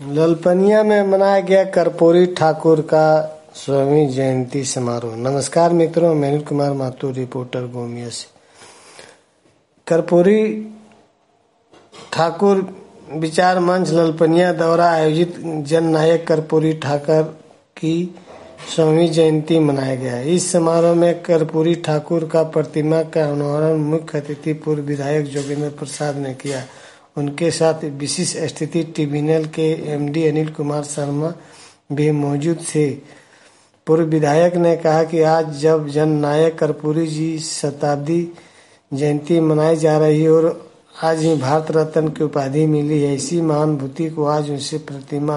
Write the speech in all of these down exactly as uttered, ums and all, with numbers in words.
ललपनिया में मनाया गया कर्पूरी ठाकुर का सौवीं जयंती समारोह। नमस्कार मित्रों, मैं अनिल कुमार महतो, रिपोर्टर गोमिया से। कर्पूरी ठाकुर विचार मंच ललपनिया द्वारा आयोजित जननायक कर्पूरी ठाकुर की सौवीं जयंती मनाया गया। इस समारोह में कर्पूरी ठाकुर का प्रतिमा का अनावरण मुख्य अतिथि पूर्व विधायक जोगेंद्र प्रसाद ने किया। उनके साथ विशिष्ट स्थिति ट्रिब्यूनल के एमडी अनिल कुमार शर्मा भी मौजूद थे। पूर्व विधायक ने कहा कि आज जब जननायक कर्पूरी जी शताब्दी जयंती मनाई जा रही है और आज ही भारत रत्न की उपाधि मिली है, इसी महानुभूति को आज उनसे प्रतिमा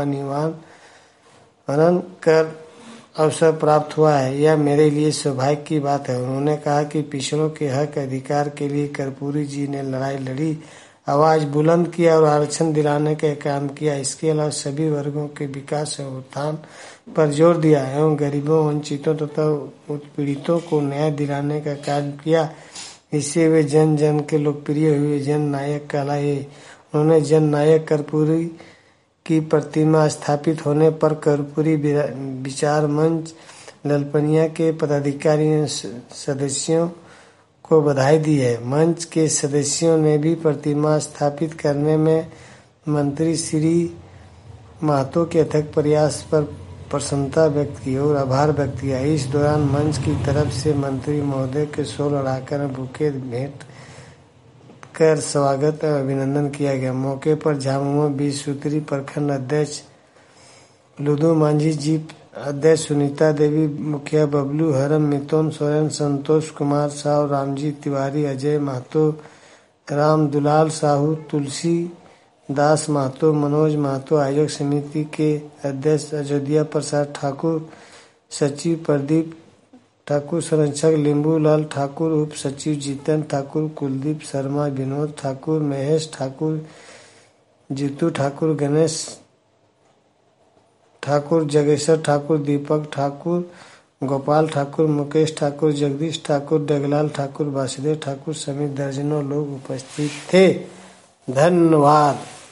अनावरण कर अवसर प्राप्त हुआ है। यह मेरे लिए सौभाग्य की बात है। उन्होंने कहा कि पिछड़ों के हक अधिकार के लिए कर्पूरी जी ने लड़ाई लड़ी, आवाज बुलंद किया और आरक्षण दिलाने का काम किया। इसके अलावा सभी वर्गों के विकास और उत्थान पर जोर दिया एवं गरीबों, वंचितों तथा उत्पीड़ितों को न्याय दिलाने का कार्य किया। इससे वे जन जन के लोकप्रिय हुए, जन नायक कहलाए। उन्होंने जन नायक कर्पूरी की प्रतिमा स्थापित होने पर कर्पूरी विचार मंच ललपनिया के पदाधिकारियों सदस्यों को बधाई दी है। मंच के सदस्यों ने भी प्रतिमा स्थापित करने में मंत्री श्री महतो के अथक प्रयास पर प्रसन्नता व्यक्त की और आभार व्यक्त किया। इस दौरान मंच की तरफ से मंत्री महोदय के शॉल लड़ाकर बुके भेंट कर स्वागत और अभिनंदन किया गया। मौके पर झामुमो बीस सूत्री प्रखंड अध्यक्ष लुदू मांझी जी, अध्यक्ष सुनीता देवी, मुखिया बबलू हरम, मितोन सोरेन, संतोष कुमार साहू, रामजी तिवारी, अजय महतो, राम दुलाल साहू, तुलसी दास महतो, मनोज महतो, आयोजक समिति के अध्यक्ष अयोध्या प्रसाद ठाकुर, सचिव प्रदीप ठाकुर, संरक्षक लिंबूलाल ठाकुर, उप सचिव जीतन ठाकुर, कुलदीप शर्मा, विनोद ठाकुर, महेश ठाकुर, जीतू ठाकुर, गणेश ठाकुर, जगेश्वर ठाकुर, दीपक ठाकुर, गोपाल ठाकुर, मुकेश ठाकुर, जगदीश ठाकुर, डगलाल ठाकुर, वासुदेव ठाकुर समेत दर्जनों लोग उपस्थित थे। धन्यवाद।